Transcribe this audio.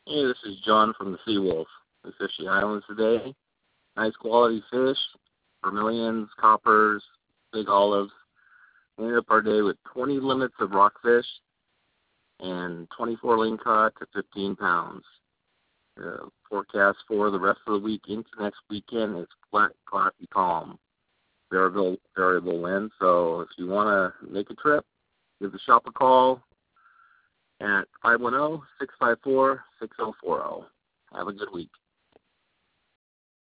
Hey, this is John from the Seawolf. We fish the islands today. Nice quality fish, vermilions, coppers, big olives. We ended up our day with 20 limits of rockfish and 24 lingcod to 15 pounds. The forecast for the rest of the week into next weekend is flat, cloudy, calm. Variable wind. So if you want to make a trip, give the shop a call at 510-654-6040. Have a good week.